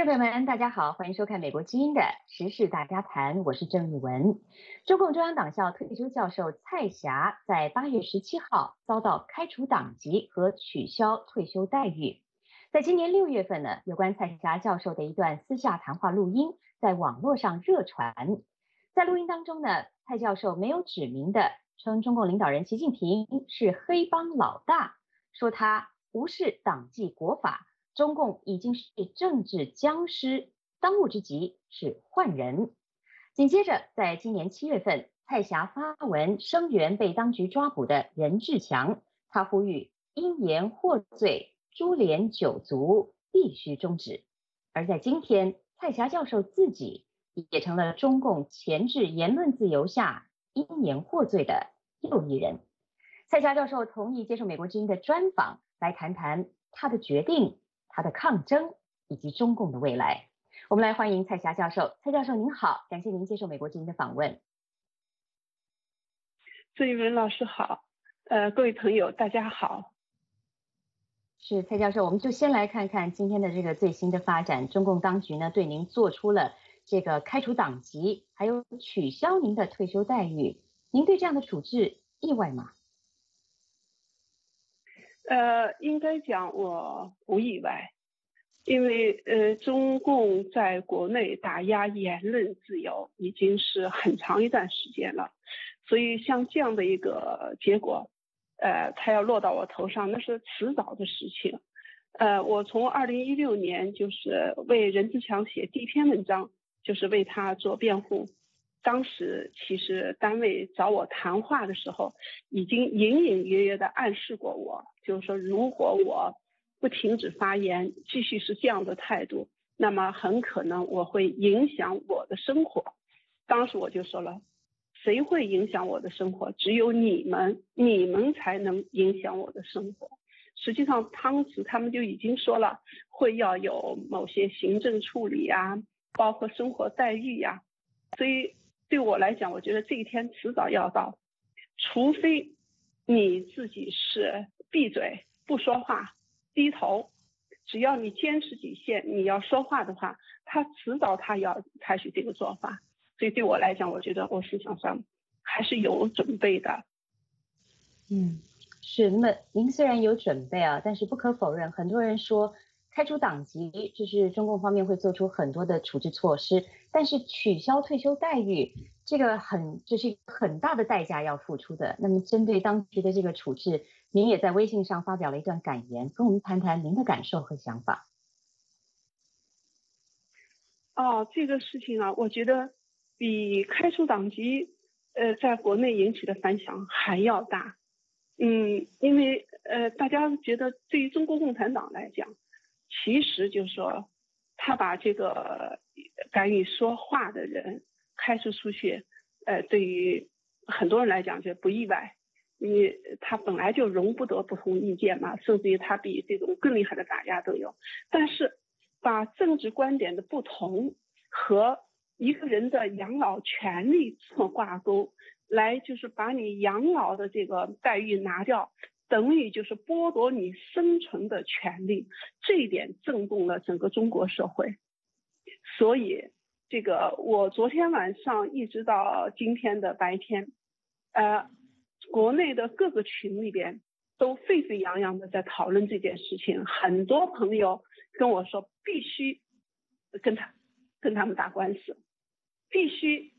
众朋友们，大家好，欢迎收看美国之音的时事大家谈，我是郑玉文。中共中央党校退休教授蔡霞在8月17号遭到开除党籍和取消退休待遇。在今年6月份呢，有关蔡霞教授的一段私下谈话录音在网络上热传。在录音当中呢，蔡教授没有指明的称中共领导人习近平是黑帮老大，说他无视党纪国法。中共已经是政治僵尸，当务之急是换人。紧接着，在今年7月份，蔡霞发文声援被当局抓捕的任志强，他呼吁因言获罪，株连九族必须终止。而在今天，蔡霞教授自己也成了中共钳制言论自由下因言获罪的又一人。蔡霞教授同意接受美国之音的专访，来谈谈他的决定、他的抗争以及中共的未来。我们来欢迎蔡霞教授。蔡教授您好，感谢您接受美国之音的访问。 郑玉文老师好，各位朋友大家好。 是蔡教授，我们就先来看看今天的这个最新的发展。中共当局呢对您做出了这个开除党籍，还有取消您的退休待遇，您对这样的处置意外吗？ 应该讲我不意外，因为中共在国内打压言论自由已经是很长一段时间了，所以像这样的一个结果，它要落到我头上，那是迟早的事情。我从2016年就是为任志强写第一篇文章，就是为他做辩护。当时其实单位找我谈话的时候，已经隐隐约约的暗示过我，就是说如果我不停止发言，继续是这样的态度，那么很可能我会影响我的生活。当时我就说了，谁会影响我的生活？只有你们才能影响我的生活。实际上当时他们就已经说了，会要有某些行政处理啊，包括生活待遇啊，所以对我来讲，我觉得这一天迟早要到，除非你自己是闭嘴不说话低头，只要你坚持底线，你要说话的话，他迟早他要采取这个做法。所以对我来讲，我觉得我思想上还是有准备的。 是。那么您虽然有准备啊，但是不可否认，很多人说开除党籍，就是中共方面会做出很多的处置措施，但是取消退休待遇，这是一个很大的代价要付出的。那么针对当局的这个处置，您也在微信上发表了一段感言，跟我们谈谈您的感受和想法。 这个事情啊，我觉得比开除党籍在国内引起的反响还要大。因为大家觉得对于中国共产党来讲，其实就是说他把这个敢于说话的人开除出去，对于很多人来讲就不意外，因为他本来就容不得不同意见嘛，甚至于他比这种更厉害的打压都有。但是把政治观点的不同和一个人的养老权利做挂钩，来就是把你养老的这个待遇拿掉，等于就是剥夺你生存的权利，这一点震动了整个中国社会。所以这个我昨天晚上一直到今天的白天，国内的各个群里边都沸沸扬扬的在讨论这件事情，很多朋友跟我说必须跟他们打官司，必须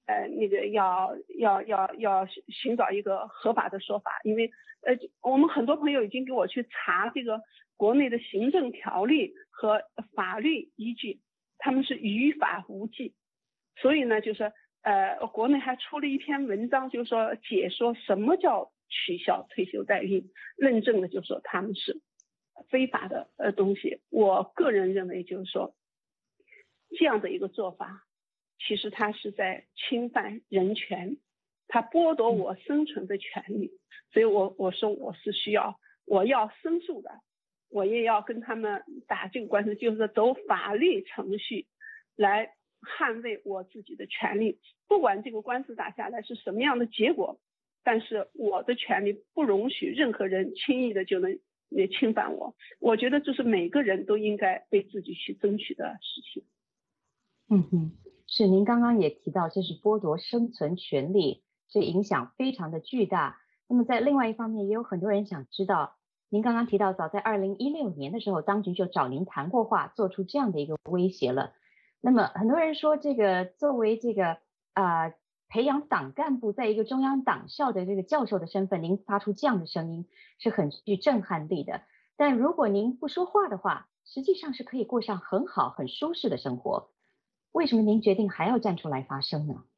要寻找一个合法的说法，因为我们很多朋友已经给我去查这个国内的行政条例和法律依据，他们是于法无据。所以呢，就是国内还出了一篇文章，就是说解说什么叫取消退休待遇，认证的就是说他们是非法的东西。我个人认为就是说这样的一个做法，其实他是在侵犯人权，他剥夺我生存的权利。所以我说我要申诉的，我也要跟他们打这个官司，就是走法律程序来捍卫我自己的权利。不管这个官司打下来是什么样的结果，但是我的权利不容许任何人轻易的就能也侵犯我。我觉得这是每个人都应该为自己去争取的事情。 嗯哼，是您刚刚也提到，这是剥夺生存权利，这影响非常的巨大。那么在另外一方面，也有很多人想知道，您刚刚提到，早在2016年的时候，当局就找您谈过话，做出这样的一个威胁了。那么很多人说，这个作为这个培养党干部，在一个中央党校的这个教授的身份，您发出这样的声音是很具震撼力的。但如果您不说话的话，实际上是可以过上很好、很舒适的生活。为什么您决定还要站出来发声呢？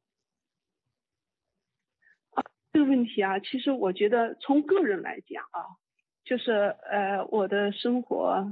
这个问题啊，其实我觉得从个人来讲啊，就是我的生活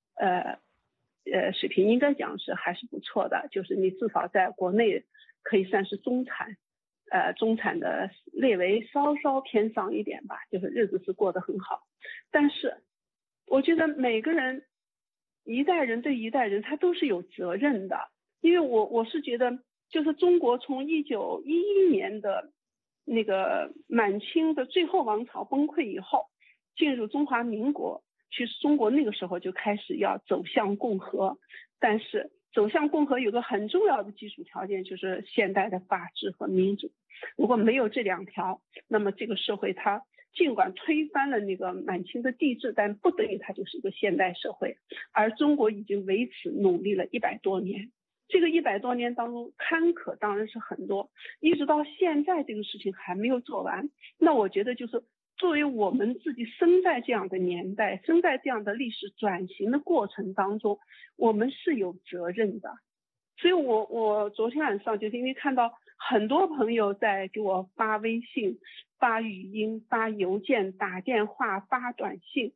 水平应该讲是还是不错的，就是你至少在国内可以算是中产，中产的略微稍稍偏上一点吧，就是日子是过得很好。但是我觉得每个人一代人对一代人他都是有责任的，因为我是觉得就是中国从1911年的那个满清的最后王朝崩溃以后，进入中华民国，其实中国那个时候就开始要走向共和，但是走向共和有个很重要的基础条件，就是现代的法治和民主。如果没有这两条，那么这个社会它尽管推翻了那个满清的帝制，但不等于它就是一个现代社会。而中国已经为此努力了100多年，这个100多年当中坎坷当然是很多，一直到现在这个事情还没有做完。那我觉得就是作为我们自己生在这样的年代，生在这样的历史转型的过程当中，我们是有责任的。所以我昨天晚上就是因为看到很多朋友在给我发微信、发语音、发邮件、打电话、发短信，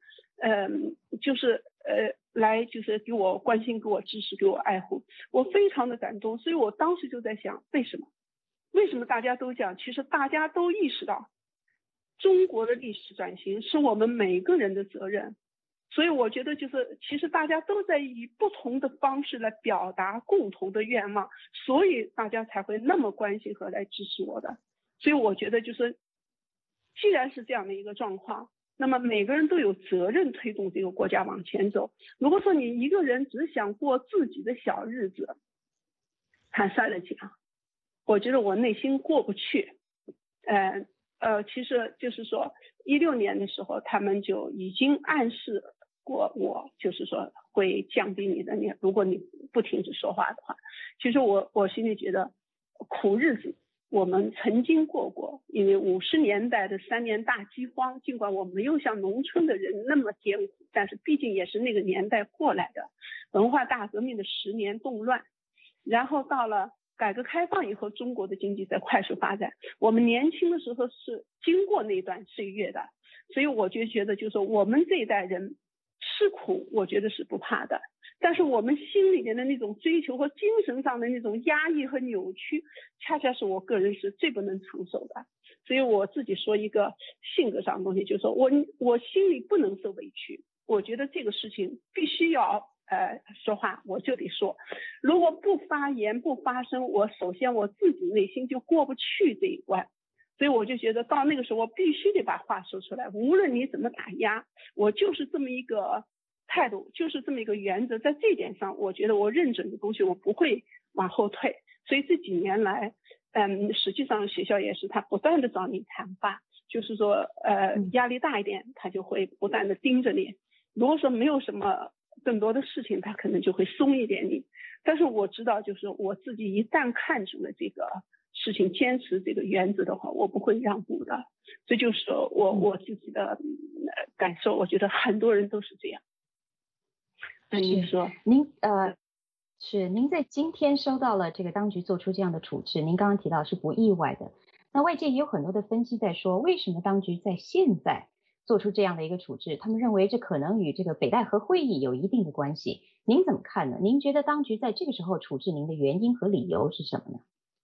来就是给我关心、给我支持、给我爱护，我非常的感动。所以我当时就在想，为什么大家都讲？其实大家都意识到，中国的历史转型是我们每个人的责任。所以我觉得就是其实大家都在以不同的方式来表达共同的愿望，所以大家才会那么关心和来支持我的。所以我觉得就是既然是这样的一个状况，那么每个人都有责任推动这个国家往前走。如果说你一个人只想过自己的小日子，坦率的讲，我觉得我内心过不去。其实就是说16年的时候，他们就已经暗示过我，就是说会降低你的如果你不停止说话的话。其实我心里觉得苦日子我们曾经过，因为50年代的3年大饥荒，尽管我没有像农村的人那么艰苦，但是毕竟也是那个年代过来的。文化大革命的10年动乱，然后到了改革开放以后，中国的经济在快速发展。我们年轻的时候是经过那段岁月的，所以我就觉得就是我们这一代人吃苦，我觉得是不怕的。但是我们心里面的那种追求和精神上的那种压抑和扭曲，恰恰是我个人是最不能承受的。所以我自己说一个性格上的东西，就是说我心里不能受委屈，我觉得这个事情必须要说话，我就得说。如果不发言不发声，首先我自己内心就过不去这一关。所以我就觉得到那个时候我必须得把话说出来，无论你怎么打压，我就是这么一个态度，就是这么一个原则。在这一点上，我觉得我认准的东西我不会往后退。所以这几年来实际上学校也是他不断的找你谈话，就是说压力大一点他就会不断的盯着你，如果说没有什么更多的事情，他可能就会松一点你。但是我知道就是我自己一旦看准了这个事情，坚持这个原则的话，我不会让步的。这就是我自己的感受，我觉得很多人都是这样。那你说您在今天收到了这个当局做出这样的处置，您刚刚提到是不意外的。那外界也有很多的分析在说，为什么当局在现在做出这样的一个处置？他们认为这可能与这个北戴河会议有一定的关系。您怎么看呢？您觉得当局在这个时候处置您的原因和理由是什么呢？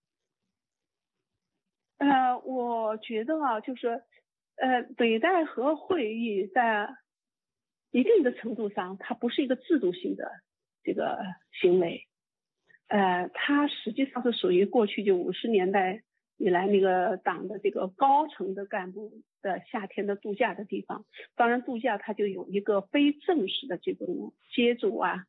我觉得啊，就是北戴河会议在一定的程度上，它不是一个制度性的这个行为，它实际上是属于过去就50年代你来那个党的这个高层的干部的夏天的度假的地方。当然度假它就有一个非正式的这种接触啊，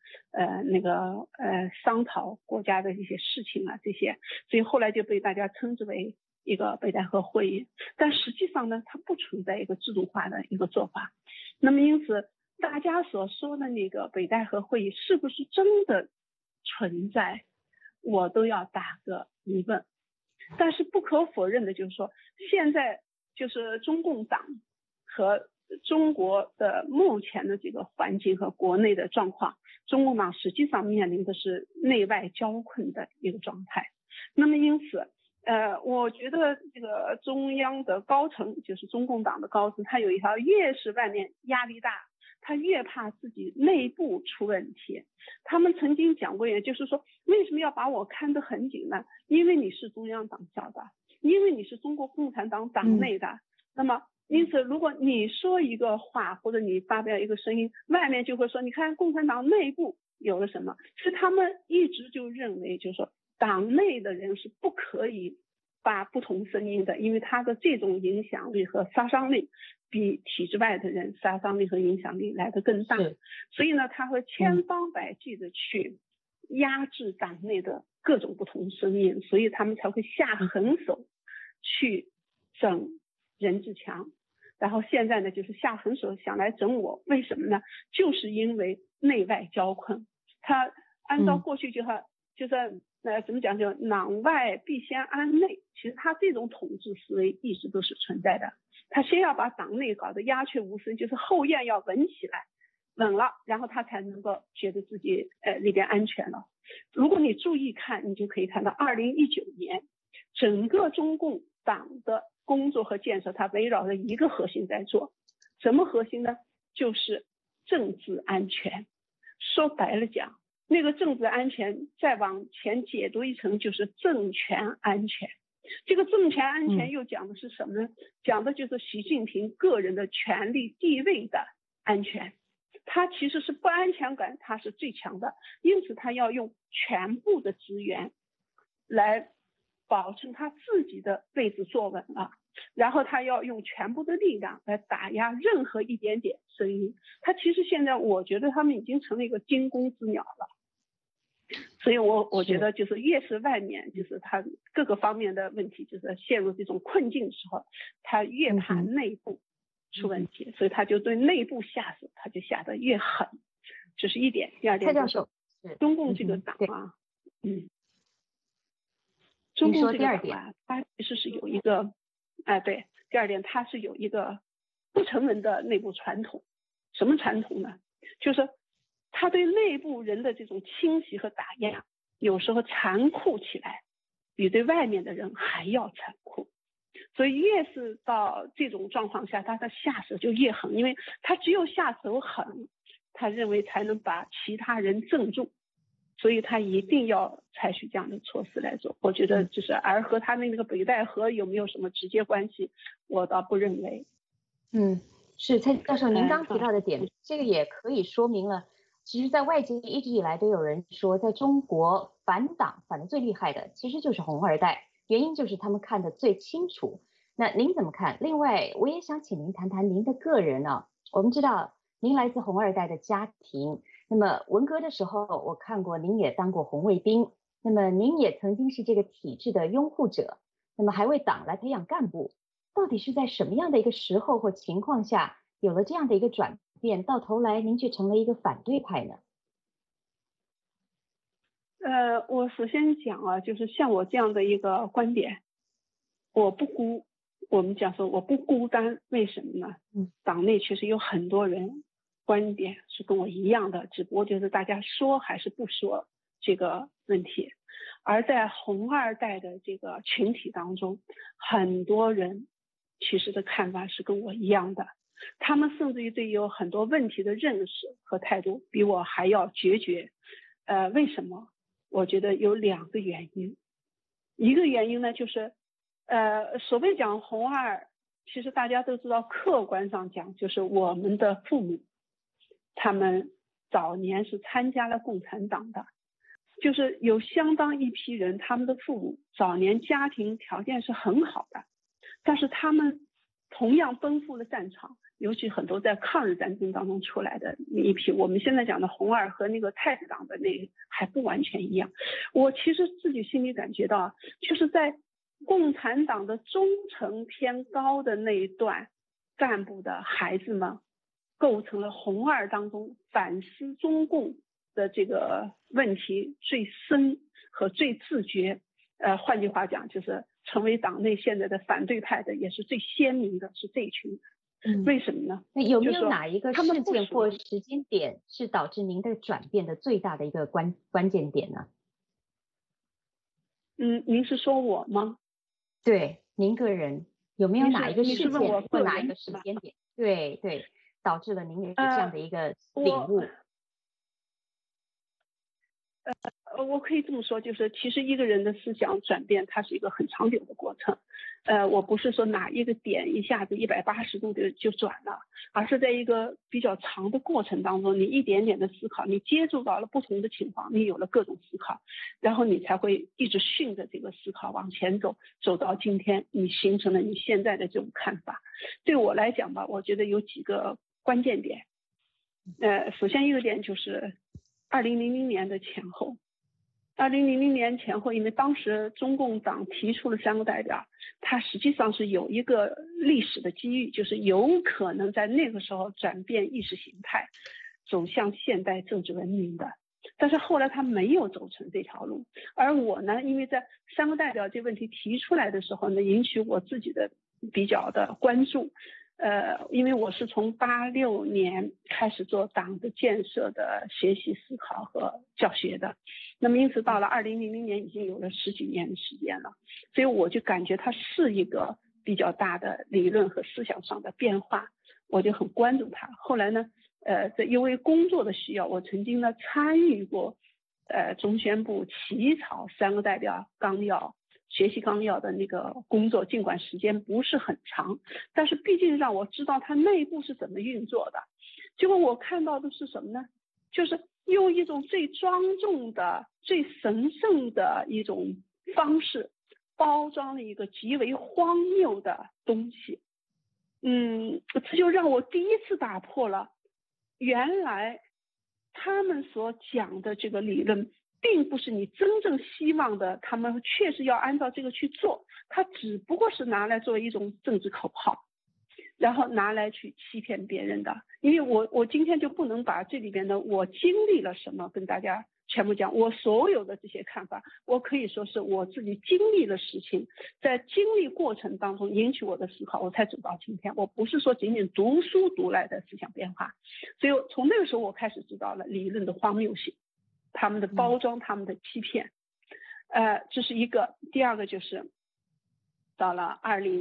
商讨国家的一些事情啊这些，所以后来就被大家称之为一个北戴河会议。但实际上呢，它不存在一个制度化的一个做法。那么因此大家所说的那个北戴河会议是不是真的存在，我都要打个疑问。但是不可否认的就是说，现在就是中共党和中国的目前的这个环境和国内的状况，中共党实际上面临的是内外交困的一个状态。那么因此我觉得这个中央的高层，就是中共党的高层，他有一条，越是外面压力大，他越怕自己内部出问题。他们曾经讲过，也就是说，为什么要把我看得很紧呢？因为你是中央党校的，因为你是中国共产党党内的。那么因此如果你说一个话，或者你发表一个声音，外面就会说，你看共产党内部有了什么。是他们一直就认为，就是说党内的人是不可以发不同声音的，因为他的这种影响力和杀伤力比体制外的人杀伤力和影响力来得更大。所以呢，他会千方百计的去压制党内的各种不同声音，所以他们才会下狠手去整任志强。然后现在呢，就是下狠手想来整我，为什么呢？就是因为内外交困。他按照过去就是怎么讲，就攘外必先安内。其实他这种统治思维一直都是存在的。他先要把党内搞得鸦雀无声，就是后院要稳起来，稳了，然后他才能够觉得自己里边安全了。如果你注意看，你就可以看到2019年整个中共党的工作和建设，它围绕着一个核心在做。什么核心呢？就是政治安全。说白了讲，那个政治安全再往前解读一层，就是政权安全。这个政权安全又讲的是什么呢？讲的就是习近平个人的权力地位的安全。他其实是不安全感，他是最强的，因此他要用全部的资源来保证他自己的位置坐稳了，然后他要用全部的力量来打压任何一点点声音。他其实现在我觉得他们已经成了一个惊弓之鸟了。所以我觉得就是越是外面就是他各个方面的问题就是陷入这种困境的时候，他越怕内部出问题，所以他就对内部下手，他就下得越狠。这是一点。第二点就是中共这个党啊，中共这个党啊，它其实是有一个对，第二点它是有一个不成文的内部传统。什么传统呢？就是他对内部人的这种侵袭和打压，有时候残酷起来比对外面的人还要残酷。所以越是到这种状况下，他的下手就越狠，因为他只有下手狠，他认为才能把其他人镇住，所以他一定要采取这样的措施来做。我觉得就是而和他那个北戴河有没有什么直接关系，我倒不认为。 是蔡教授您刚提到的点，这个也可以说明了，其实在外界一直以来都有人说，在中国反党反得最厉害的其实就是红二代，原因就是他们看得最清楚。那您怎么看？另外我也想请您谈谈您的个人啊。我们知道您来自红二代的家庭，那么文革的时候我看过您也当过红卫兵，那么您也曾经是这个体制的拥护者，那么还为党来培养干部。到底是在什么样的一个时候或情况下有了这样的一个转变，到头来您却成了一个反对派呢？ 我首先讲啊，就是像我这样的一个观点，我们讲说我不孤单，为什么呢？党内确实有很多人观点是跟我一样的，只不过就是大家说还是不说这个问题。而在红二代的这个群体当中，很多人其实的看法是跟我一样的，他们甚至于对有很多问题的认识和态度比我还要决绝。为什么？我觉得有2个原因。一个原因呢，就是所谓讲红二，其实大家都知道，客观上讲就是我们的父母他们早年是参加了共产党的， 就是有相当一批人，他们的父母早年家庭条件是很好的，但是他们同样奔赴了战场，尤其很多在抗日战争当中出来的那一批，我们现在讲的红二和那个太子党的那个还不完全一样。我其实自己心里感觉到，就是在共产党的忠诚偏高的那一段干部的孩子们，构成了红二当中反思中共的这个问题最深和最自觉。换句话讲，就是成为党内现在的反对派的，也是最鲜明的，是这一群人。为什么呢？ 那有没有哪一个事件或时间点是导致您的转变的最大的一个关键点呢？ 您是说我吗？ 对，您个人有没有哪一个事件或哪一个时间点，对，导致了您有这样的一个领悟？ 我可以这么说，就是其实一个人的思想转变，它是一个很长久的过程。我不是说哪一个点一下子180度的就转了，而是在一个比较长的过程当中，你一点点的思考，你接触到了不同的情况，你有了各种思考，然后你才会一直顺着这个思考往前走，走到今天，你形成了你现在的这种看法。对我来讲吧，我觉得有几个关键点。首先一个点就是2000年的前后。2000年前后，因为当时中共党提出了3个代表，它实际上是有一个历史的机遇，就是有可能在那个时候转变意识形态，走向现代政治文明的。但是后来他没有走成这条路，而我呢，因为在3个代表这问题提出来的时候呢，引起我自己的比较的关注。因为我是从86年开始做党的建设的学习思考和教学的，那么因此到了2000年已经有了10几年的时间了，所以我就感觉它是一个比较大的理论和思想上的变化，我就很关注它。后来呢，因为工作的需要，我曾经呢参与过中宣部起草3个代表纲要。学习纲要的那个工作，尽管时间不是很长，但是毕竟让我知道它内部是怎么运作的。结果我看到的是什么呢？就是用一种最庄重的、最神圣的一种方式，包装了一个极为荒谬的东西。这就让我第一次打破了原来他们所讲的这个理论并不是你真正希望的，他们确实要按照这个去做，它只不过是拿来作为一种政治口号，然后拿来去欺骗别人的。因为我今天就不能把这里边的我经历了什么跟大家全部讲，我所有的这些看法，我可以说是我自己经历了事情，在经历过程当中引起我的思考，我才走到今天。我不是说仅仅读书读来的思想变化，所以从那个时候我开始知道了理论的荒谬性，他们的包装，他们的欺骗。这是一个。第二个就是到了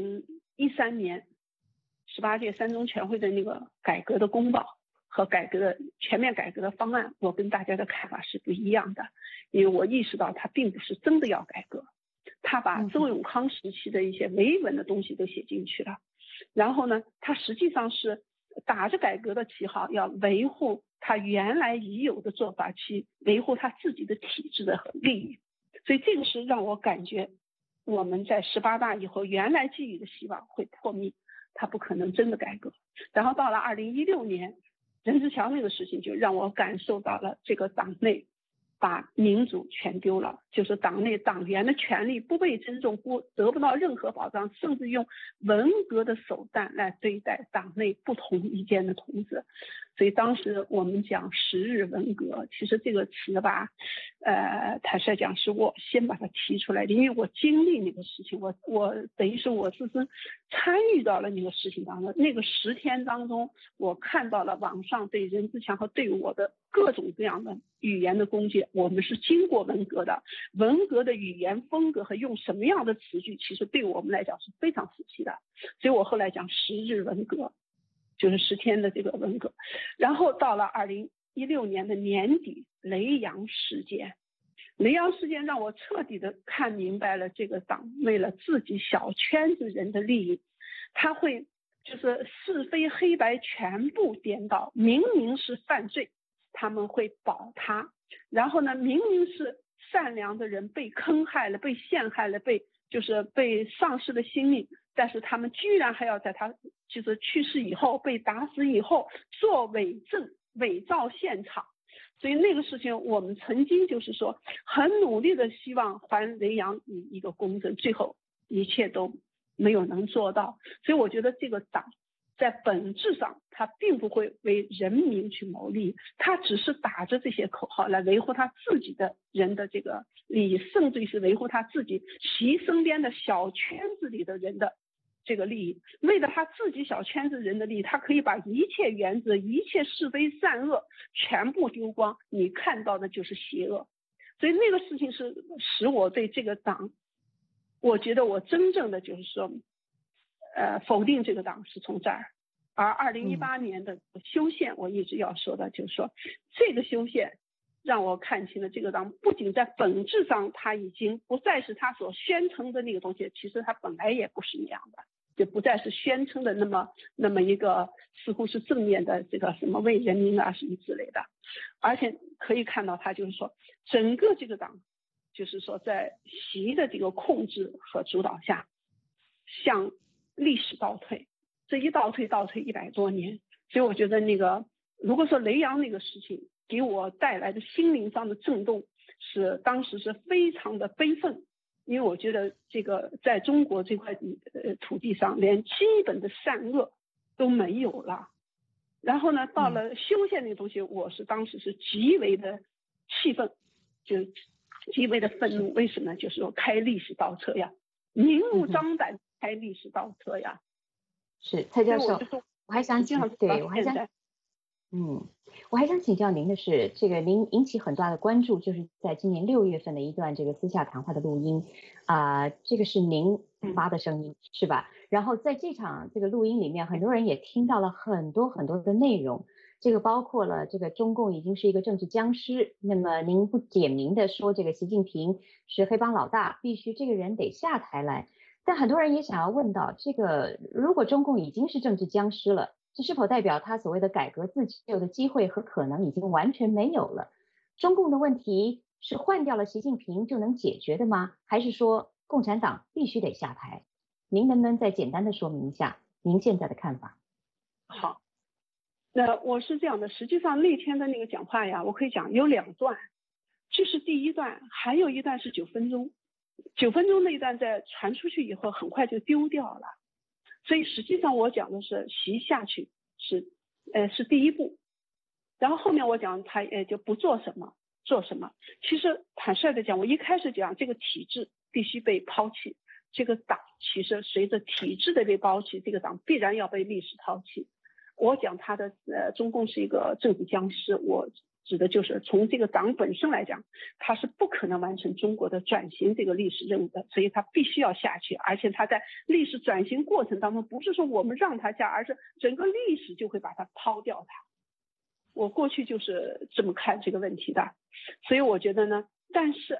2013年18届3中全会的那个改革的公报和全面改革的方案，我跟大家的看法是不一样的，因为我意识到他并不是真的要改革，他把周永康时期的一些维稳的东西都写进去了，然后呢，他实际上是打着改革的旗号，要维护他原来已有的做法，去维护他自己的体制的利益。所以这个是让我感觉我们在18大以后原来寄予的希望会破灭，他不可能真的改革。然后到了2016年任志强那个事情，就让我感受到了这个党内把民主全丢了，就是党内党员的权利不被尊重，得不到任何保障，甚至用文革的手段来对待党内不同意见的同志。所以当时我们讲10日文革，其实这个词吧，坦率讲是我先把它提出来的，因为我经历那个事情，我等于是我自身参与到了那个事情当中。那个10天当中，我看到了网上对任志强和对我的各种各样的语言的攻击。我们是经过文革的，文革的语言风格和用什么样的词句，其实对我们来讲是非常熟悉的。所以我后来讲10日文革，就是10天的这个文革。然后到了2016年的年底，雷洋事件让我彻底的看明白了这个党为了自己小圈子人的利益，他会就是是非黑白全部颠倒，明明是犯罪他们会保他，然后呢明明是善良的人被坑害了，被陷害了，被丧失了性命，但是他们居然还要在他就是去世以后被打死以后做伪证，伪造现场。所以那个事情我们曾经就是说很努力的希望还雷洋一个公正，最后一切都没有能做到。所以我觉得这个党在本质上他并不会为人民去谋利，他只是打着这些口号来维护他自己的人的这个利益，甚至于是维护他自己其身边的小圈子里的人的这个利益。为了他自己小圈子人的利益，他可以把一切原则、一切是非善恶全部丢光，你看到的就是邪恶。所以那个事情是使我对这个党，我觉得我真正的就是说否定这个党是从这儿。而2018年的修宪，我一直要说的就是说，这个修宪让我看清了这个党不仅在本质上它已经不再是他所宣称的那个东西，其实它本来也不是那样的，就不再是宣称的那么一个似乎是正面的这个什么为人民啊什么之类的。而且可以看到它就是说整个这个党就是说在习的这个控制和主导下向历史倒退，这一倒退100多年。所以我觉得那个如果说雷洋那个事情给我带来的心灵上的震动，是当时是非常的悲愤，因为我觉得这个在中国这块土地上连基本的善恶都没有了。然后呢，到了修宪那个东西，我是当时是极为的气愤，就极为的愤怒。为什么？就是说开历史倒车呀，明目张胆开历史倒车呀。 是蔡教授，我还想请教您的是，这个您引起很大的关注，就是在今年6月份的一段这个私下谈话的录音这个是您发的声音是吧？然后在这场这个录音里面，很多人也听到了很多很多的内容，这个包括了这个中共已经是一个政治僵尸，那么您不点名的说这个习近平是黑帮老大，必须这个人得下台来。但很多人也想要问到，这个如果中共已经是政治僵尸了，这是否代表他所谓的改革自救的机会和可能已经完全没有了？中共的问题是换掉了习近平就能解决的吗？还是说共产党必须得下台？您能不能再简单的说明一下您现在的看法？ 好，那我是这样的，实际上那天的那个讲话呀，我可以讲有2段，这是第一段，还有一段是9分钟。9分钟那一段在传出去以后很快就丢掉了，所以实际上我讲的是习下去是第一步，然后后面我讲他就不做什么做什么。其实坦率的讲，我一开始讲这个体制必须被抛弃，这个党其实随着体制的被抛弃，这个党必然要被历史抛弃。我讲他的中共是一个政治僵尸，我指的就是从这个党本身来讲，它是不可能完成中国的转型这个历史任务的，所以它必须要下去。而且它在历史转型过程当中，不是说我们让它下，而是整个历史就会把它抛掉它。我过去就是这么看这个问题的。所以我觉得呢，但是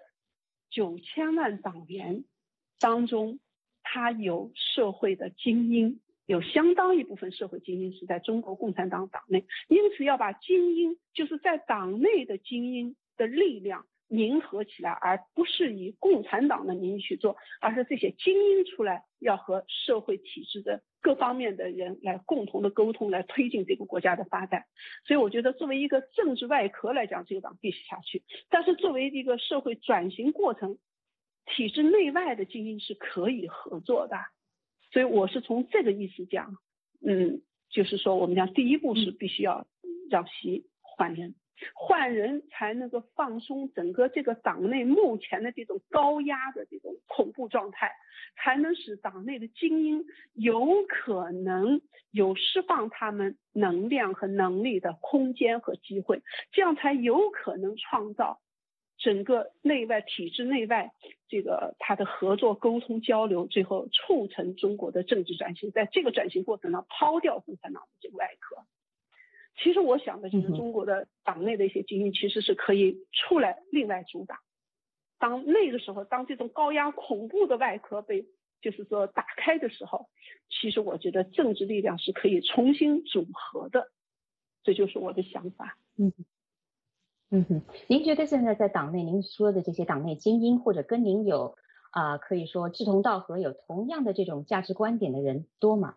9000万党员当中，他有社会的精英，有相当一部分社会精英是在中国共产党党内，因此要把精英，就是在党内的精英的力量凝合起来，而不是以共产党的名义去做，而是这些精英出来要和社会体制的各方面的人来共同的沟通，来推进这个国家的发展。所以我觉得作为一个政治外壳来讲，这个党必须下去，但是作为一个社会转型过程，体制内外的精英是可以合作的。所以我是从这个意思讲，就是说我们讲第一步是必须要让习换人，换人才能够放松整个这个党内目前的这种高压的这种恐怖状态，才能使党内的精英有可能有释放他们能量和能力的空间和机会，这样才有可能创造整个内外体制内外这个它的合作沟通交流，最后促成中国的政治转型。在这个转型过程中抛掉共产党的这个外壳。其实我想的就是中国的党内的一些精英其实是可以出来另外主打。当那个时候，当这种高压恐怖的外壳被就是说打开的时候，其实我觉得政治力量是可以重新组合的，这就是我的想法。 嗯哼，您觉得现在在党内，您说的这些党内精英，或者跟您有可以说志同道合、有同样的这种价值观点的人多吗？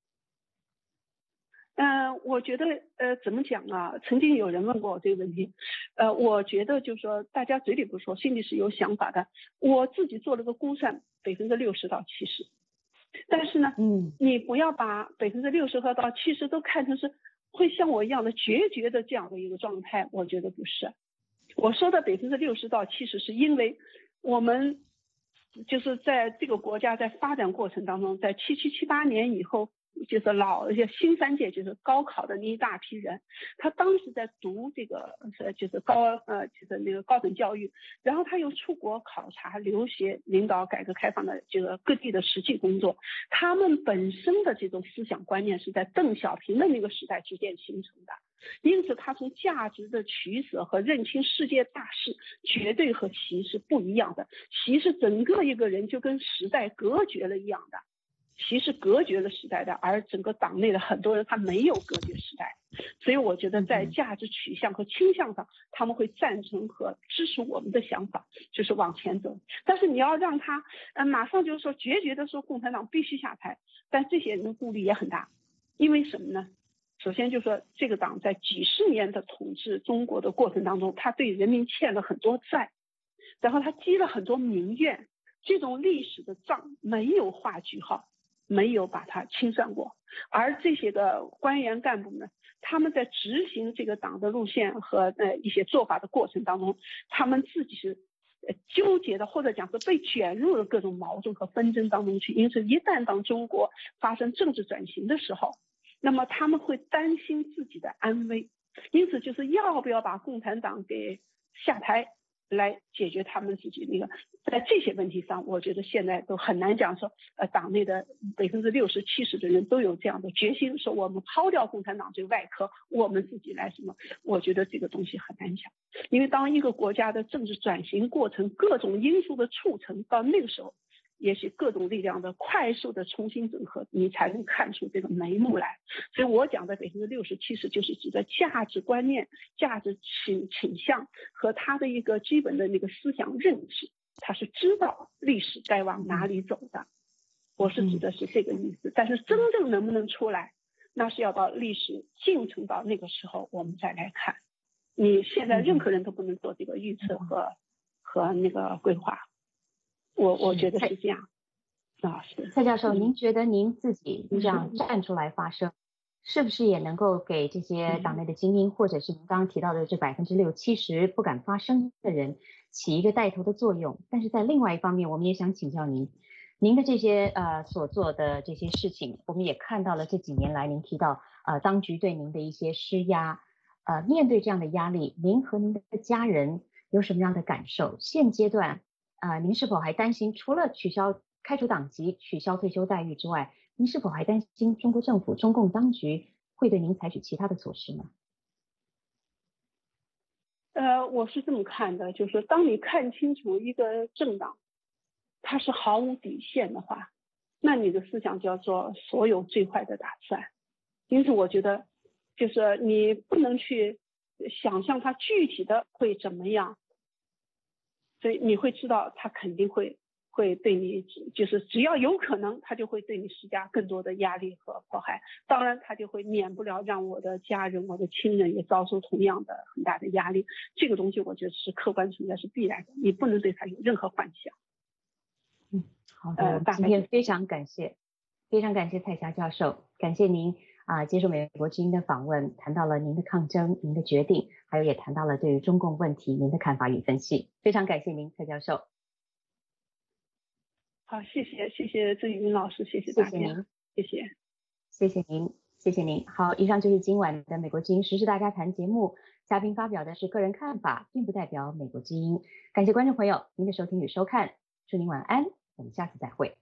我觉得怎么讲啊？曾经有人问过我这个问题，我觉得就是说大家嘴里不说，心里是有想法的。我自己做了个估算，60%到70%，但是呢， 嗯你不要把60%到70%都看成是会像我一样的决绝的这样的一个状态，我觉得不是。我说的60%到70%，是因为我们就是在这个国家在发展过程当中，在77、78年以后，就是一些新三届就是高考的那一大批人，他当时在读这个就是就是那个高等教育，然后他又出国考察留学，领导改革开放的这个各地的实际工作，他们本身的这种思想观念是在邓小平的那个时代逐渐形成的。因此，他从价值的取舍和认清世界大势，绝对和习是不一样的。习是整个一个人就跟时代隔绝了一样的，习是隔绝了时代的，而整个党内的很多人他没有隔绝时代。所以我觉得在价值取向和倾向上，他们会赞成和支持我们的想法，就是往前走。但是你要让他马上就是说决绝的说共产党必须下台，但这些人的顾虑也很大，因为什么呢？首先就是说，这个党在几十年的统治中国的过程当中，他对人民欠了很多债，然后他积了很多民怨，这种历史的账没有画句号，没有把它清算过。而这些个官员干部呢，他们在执行这个党的路线和一些做法的过程当中，他们自己是纠结的，或者讲是被卷入了各种矛盾和纷争当中去。因此，一旦当中国发生政治转型的时候，那么他们会担心自己的安危，因此就是要不要把共产党给下台，来解决他们自己那个。在这些问题上，我觉得现在都很难讲说，党内的60%、70%的人都有这样的决心，说我们抛掉共产党这个外壳，我们自己来什么？我觉得这个东西很难讲，因为当一个国家的政治转型过程各种因素的促成，到那个时候，也许各种力量的快速的重新整合，你才能看出这个眉目来。所以我讲的60%、70%，就是指的价值观念、价值倾向和他的一个基本的那个思想认知，他是知道历史该往哪里走的。我是指的是这个意思。但是真正能不能出来，那是要到历史进程到那个时候我们再来看。你现在任何人都不能做这个预测和那个规划。我觉得是这样是。 蔡教授，您觉得您自己这样站出来发声，是不是也能够给这些党内的精英，或者是您刚刚提到的这60%、70%不敢发声的人，起一个带头的作用？但是在另外一方面，我们也想请教您，您的这些所做的这些事情，我们也看到了这几年来您提到当局对您的一些施压，面对这样的压力，您和您的家人有什么样的感受？现阶段您是否还担心除了开除党籍、取消退休待遇之外，您是否还担心中国政府、中共当局会对您采取其他的措施呢？ 我是这么看的，就是当你看清楚一个政党它是毫无底线的话，那你的思想就要做所有最坏的打算。因此我觉得就是你不能去想象它具体的会怎么样，所以你会知道它肯定会对你，就是只要有可能，他就会对你施加更多的压力和迫害。当然，他就会免不了让我的家人、我的亲人也遭受同样的很大的压力。这个东西我觉得是客观存在，是必然的，你不能对他有任何幻想。 好的，今天非常感谢蔡霞教授，感谢您接受美国之音的访问，谈到了您的抗争、您的决定，还有也谈到了对于中共问题您的看法与分析，非常感谢您，蔡教授。 好，谢谢郑云老师，谢谢大家， 谢谢您。好，以上就是今晚的美国之音时事大家谈节目，嘉宾发表的是个人看法，并不代表美国之音。感谢观众朋友您的收听与收看，祝您晚安，我们下次再会。